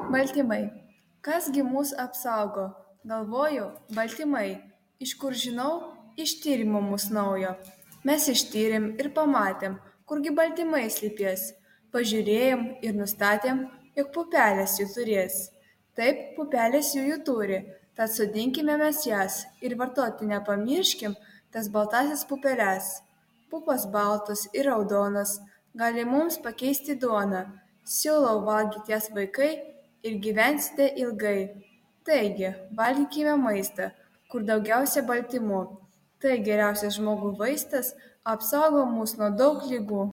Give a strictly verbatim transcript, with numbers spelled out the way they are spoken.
Baltymai. Kas gi mus apsaugo? Galvoju, baltymai. Iš kur žinau? Iš tyrimo mus naujo. Mes ištyrėm ir pamatėm, kurgi baltymai slypės. Pažiūrėjom ir nustatėm, jog pupelės jų turės. Taip, pupelės jų jų turi, tad sodinkime mes jas ir vartoti nepamirškim tas baltasias pupeles. Pupos baltos ir raudonos gali mums pakeisti duoną. Siūlau valgyti jas vaikai ir gyvensite ilgai. Taigi, valgykime maistą, kur daugiausia baltymų. Tai geriausias žmogui vaistas, apsaugo mus nuo daug ligų.